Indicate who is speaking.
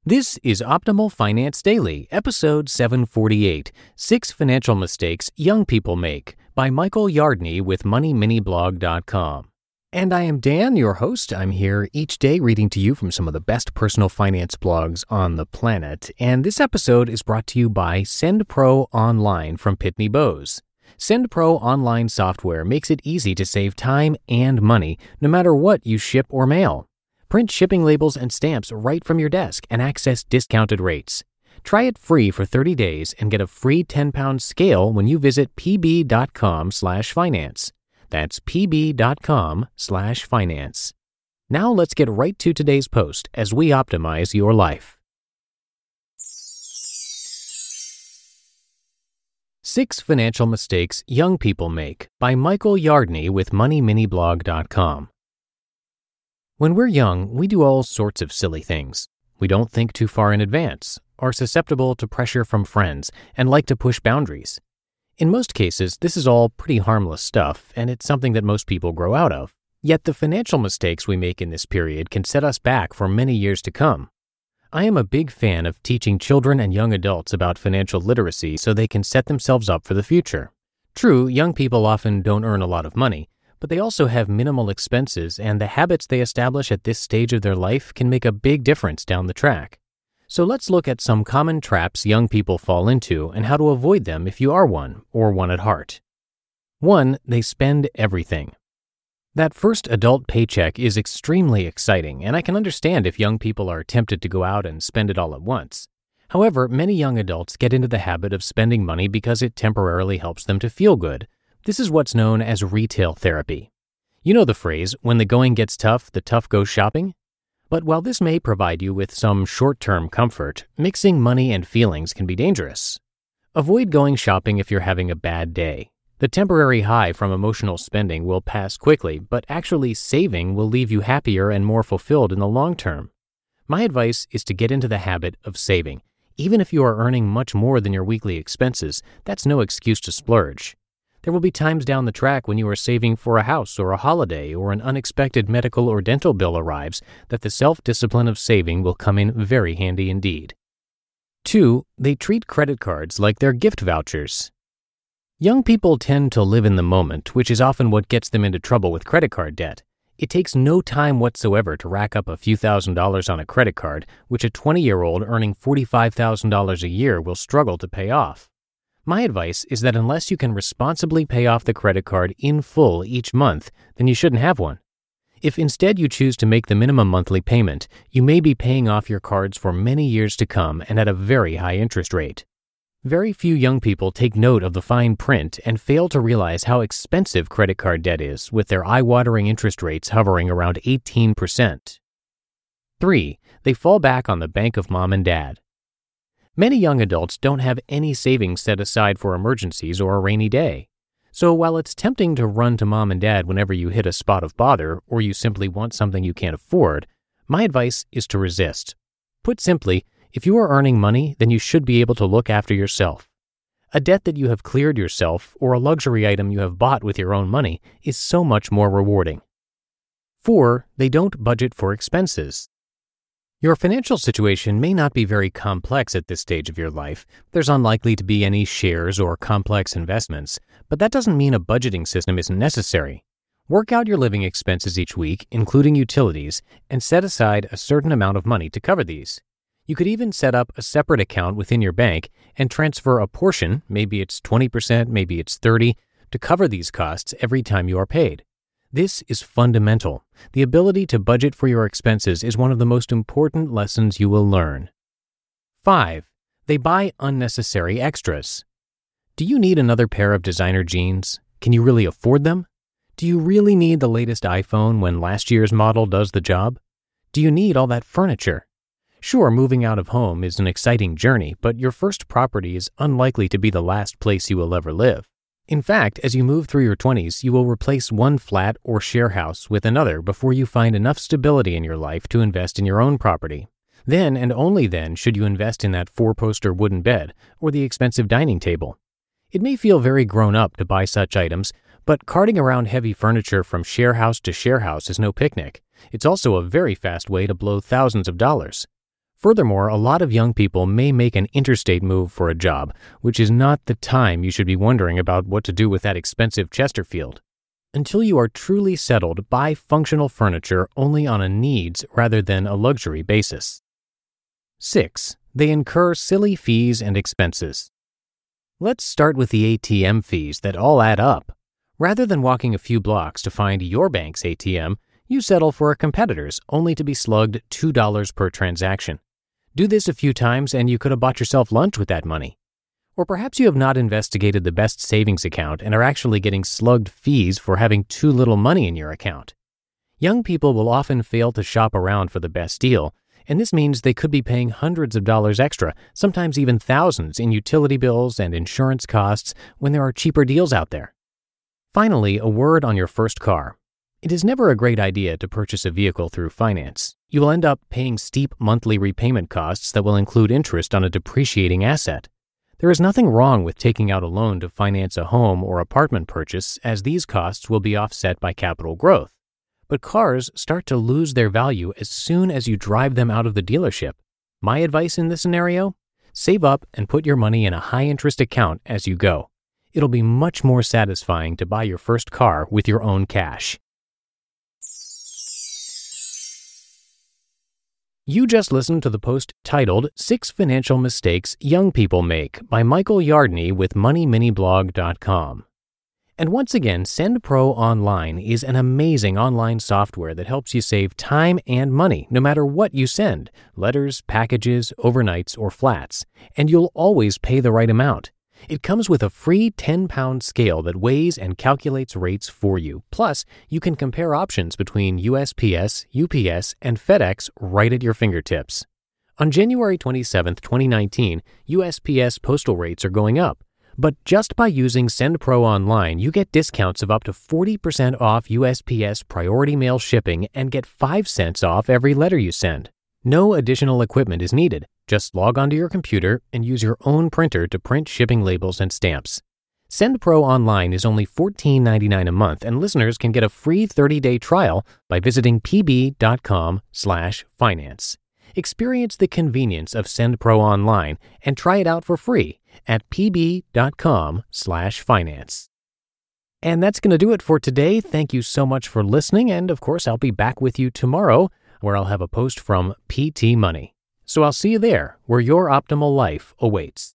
Speaker 1: This is Optimal Finance Daily, episode 748, 6 Financial Mistakes Young People Make, by Michael Yardney with MoneyMiniBlog.com. And I am Dan, your host. I'm here each day reading to you from some of the best personal finance blogs on the planet. And this episode is brought to you by SendPro Online from Pitney Bowes. SendPro Online software makes it easy to save time and money, no matter what you ship or mail. Print shipping labels and stamps right from your desk and access discounted rates. Try it free for 30 days and get a free 10-pound scale when you visit pb.com/finance. That's pb.com/finance. Now let's get right to today's post as we optimize your life. 6 Financial Mistakes Young People Make, by Michael Yardney with MoneyMiniBlog.com. When we're young, we do all sorts of silly things. We don't think too far in advance, are susceptible to pressure from friends, and like to push boundaries. In most cases, this is all pretty harmless stuff, and it's something that most people grow out of. Yet the financial mistakes we make in this period can set us back for many years to come. I am a big fan of teaching children and young adults about financial literacy so they can set themselves up for the future. True, young people often don't earn a lot of money, but they also have minimal expenses, and the habits they establish at this stage of their life can make a big difference down the track. So let's look at some common traps young people fall into and how to avoid them if you are one, or one at heart. 1. They spend everything. That first adult paycheck is extremely exciting, and I can understand if young people are tempted to go out and spend it all at once. However, many young adults get into the habit of spending money because it temporarily helps them to feel good. This is what's known as retail therapy. You know the phrase, when the going gets tough, the tough go shopping? But while this may provide you with some short-term comfort, mixing money and feelings can be dangerous. Avoid going shopping if you're having a bad day. The temporary high from emotional spending will pass quickly, but actually saving will leave you happier and more fulfilled in the long term. My advice is to get into the habit of saving. Even if you are earning much more than your weekly expenses, that's no excuse to splurge. There will be times down the track when you are saving for a house or a holiday or an unexpected medical or dental bill arrives that the self-discipline of saving will come in very handy indeed. 2. They treat credit cards like they're gift vouchers. Young people tend to live in the moment, which is often what gets them into trouble with credit card debt. It takes no time whatsoever to rack up a few $1,000s on a credit card, which a 20-year-old earning $45,000 a year will struggle to pay off. My advice is that unless you can responsibly pay off the credit card in full each month, then you shouldn't have one. If instead you choose to make the minimum monthly payment, you may be paying off your cards for many years to come and at a very high interest rate. Very few young people take note of the fine print and fail to realize how expensive credit card debt is, with their eye-watering interest rates hovering around 18%. 3. They fall back on the bank of mom and dad. Many young adults don't have any savings set aside for emergencies or a rainy day. So while it's tempting to run to mom and dad whenever you hit a spot of bother or you simply want something you can't afford, my advice is to resist. Put simply, if you are earning money, then you should be able to look after yourself. A debt that you have cleared yourself or a luxury item you have bought with your own money is so much more rewarding. 4. They don't budget for expenses. Your financial situation may not be very complex at this stage of your life. There's unlikely to be any shares or complex investments, but that doesn't mean a budgeting system isn't necessary. Work out your living expenses each week, including utilities, and set aside a certain amount of money to cover these. You could even set up a separate account within your bank and transfer a portion, maybe it's 20%, maybe it's 30%, to cover these costs every time you are paid. This is fundamental. The ability to budget for your expenses is one of the most important lessons you will learn. 5. They buy unnecessary extras. Do you need another pair of designer jeans? Can you really afford them? Do you really need the latest iPhone when last year's model does the job? Do you need all that furniture? Sure, moving out of home is an exciting journey, but your first property is unlikely to be the last place you will ever live. In fact, as you move through your 20s, you will replace one flat or share house with another before you find enough stability in your life to invest in your own property. Then and only then should you invest in that 4-poster wooden bed or the expensive dining table. It may feel very grown up to buy such items, but carting around heavy furniture from share house to share house is no picnic. It's also a very fast way to blow thousands of dollars. Furthermore, a lot of young people may make an interstate move for a job, which is not the time you should be wondering about what to do with that expensive Chesterfield. Until you are truly settled, buy functional furniture only on a needs rather than a luxury basis. 6. They incur silly fees and expenses. Let's start with the ATM fees that all add up. Rather than walking a few blocks to find your bank's ATM, you settle for a competitor's only to be slugged $2 per transaction. Do this a few times and you could have bought yourself lunch with that money. Or perhaps you have not investigated the best savings account and are actually getting slugged fees for having too little money in your account. Young people will often fail to shop around for the best deal, and this means they could be paying hundreds of dollars extra, sometimes even thousands in utility bills and insurance costs when there are cheaper deals out there. Finally, a word on your first car. It is never a great idea to purchase a vehicle through finance. You will end up paying steep monthly repayment costs that will include interest on a depreciating asset. There is nothing wrong with taking out a loan to finance a home or apartment purchase, as these costs will be offset by capital growth. But cars start to lose their value as soon as you drive them out of the dealership. My advice in this scenario? Save up and put your money in a high-interest account as you go. It'll be much more satisfying to buy your first car with your own cash. You just listened to the post titled 6 Financial Mistakes Young People Make by Michael Yardney with MoneyMiniBlog.com. And once again, SendPro Online is an amazing online software that helps you save time and money no matter what you send, letters, packages, overnights, or flats, and you'll always pay the right amount. It comes with a free 10-pound scale that weighs and calculates rates for you. Plus, you can compare options between USPS, UPS, and FedEx right at your fingertips. On January 27, 2019, USPS postal rates are going up. But just by using SendPro Online, you get discounts of up to 40% off USPS priority mail shipping and get 5 cents off every letter you send. No additional equipment is needed. Just log onto your computer and use your own printer to print shipping labels and stamps. SendPro Online is only $14.99 a month, and listeners can get a free 30-day trial by visiting pb.com/finance. Experience the convenience of SendPro Online and try it out for free at pb.com/finance. And that's going to do it for today. Thank you so much for listening, and of course, I'll be back with you tomorrow, where I'll have a post from PT Money. So I'll see you there, where your optimal life awaits.